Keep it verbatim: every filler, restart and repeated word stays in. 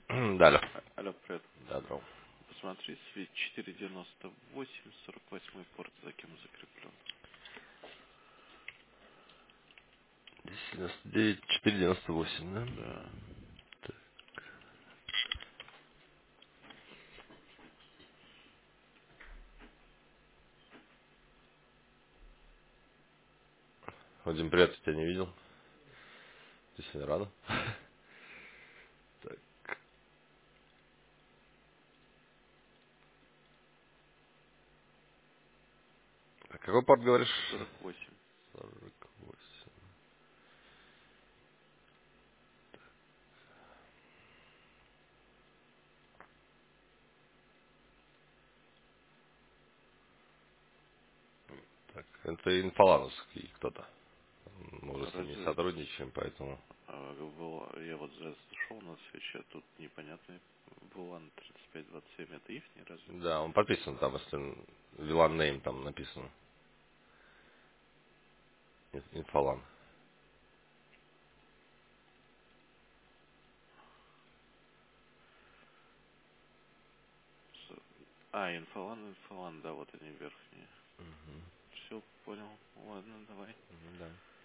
Да, алло. А- Алло, привет. Да, здорово. Посмотри, свет четыре девяносто восемь, сорок восьмой порт, за кем закреплен. девяносто девять, четыре девяносто восемь, да? Да. Вадим, привет, я тебя не видел. Ты сегодня рано? Так. А какой порт говоришь? сорок восемь. сорок восемь. Так, это инфолановский кто-то. Мы уже с ним не Разве сотрудничаем, поэтому... а, был- я вот зашел на свече, тут непонятный Вулан тридцать пять двадцать семь, это их, не разве? Да, он подписан там, если Вилан Нейм там написано. Ин- Инфолан. С- А, инфолан, инфолан, да, вот они верхние. Все, понял. Ладно, давай. Мгм, да.